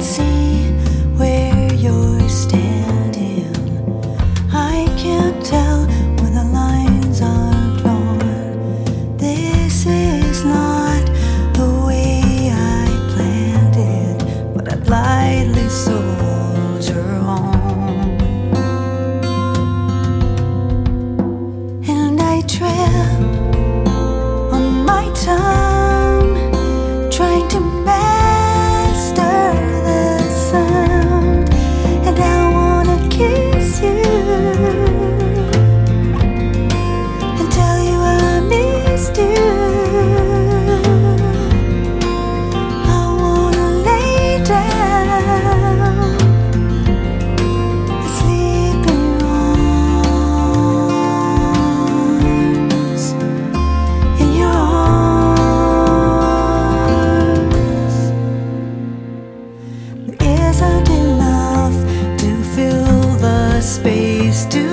can't see where you're standing. I can't tell when the lines are drawn. This is not the way I planned it, but I blindly soldier on. And I trip on my tongue, trying to master the sound. And I wanna kiss you and tell you I missed you. I wanna lay down and sleep in your arms, in your arms. There isn't enough to fill the space to